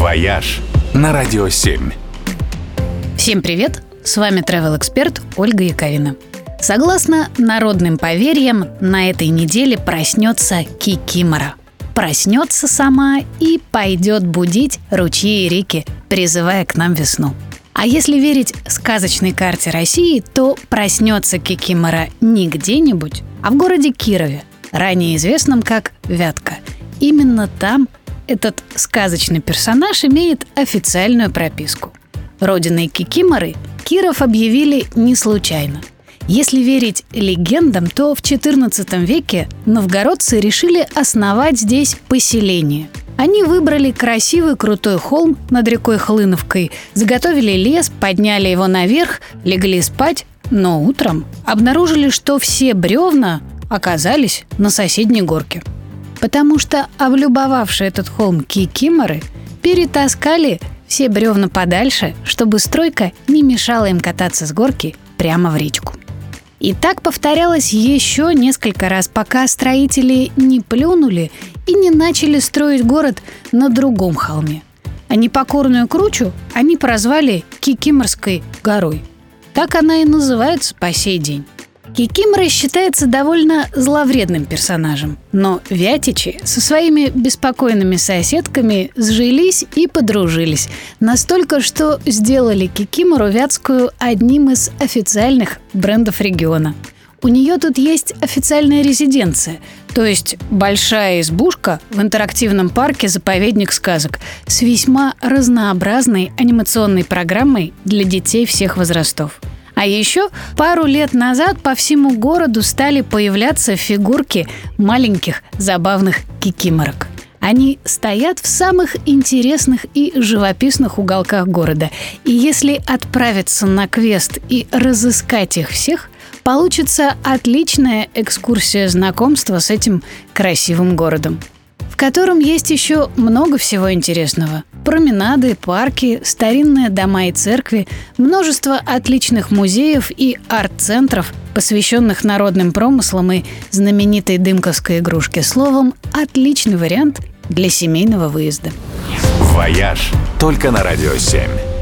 «Вояж» на Радио 7. Всем привет! С вами travel-эксперт Ольга Яковина. Согласно народным поверьям, на этой неделе проснется кикимора. Проснется сама и пойдет будить ручьи и реки, призывая к нам весну. А если верить сказочной карте России, то проснется кикимора не где-нибудь, а в городе Кирове, ранее известном как Вятка. Именно там этот сказочный персонаж имеет официальную прописку. Родиной кикиморы Киров объявили не случайно. Если верить легендам, то в XIV веке новгородцы решили основать здесь поселение. Они выбрали красивый крутой холм над рекой Хлыновкой, заготовили лес, подняли его наверх, легли спать, но утром обнаружили, что все бревна оказались на соседней горке. Потому что облюбовавшие этот холм кикиморы перетаскали все бревна подальше, чтобы стройка не мешала им кататься с горки прямо в речку. И так повторялось еще несколько раз, пока строители не плюнули и не начали строить город на другом холме. А непокорную кручу они прозвали Кикиморской горой. Так она и называется по сей день. Кикимора считается довольно зловредным персонажем, но вятичи со своими беспокойными соседками сжились и подружились. Настолько, что сделали кикимору вятскую одним из официальных брендов региона. У нее тут есть официальная резиденция, то есть большая избушка в интерактивном парке «Заповедник сказок» с весьма разнообразной анимационной программой для детей всех возрастов. А еще пару лет назад по всему городу стали появляться фигурки маленьких забавных кикиморок. Они стоят в самых интересных и живописных уголках города. И если отправиться на квест и разыскать их всех, получится отличная экскурсия знакомства с этим красивым городом, в котором есть еще много всего интересного. Променады, парки, старинные дома и церкви, множество отличных музеев и арт-центров, посвященных народным промыслам и знаменитой дымковской игрушке. Словом, отличный вариант для семейного выезда. «Вояж» только на Радио 7.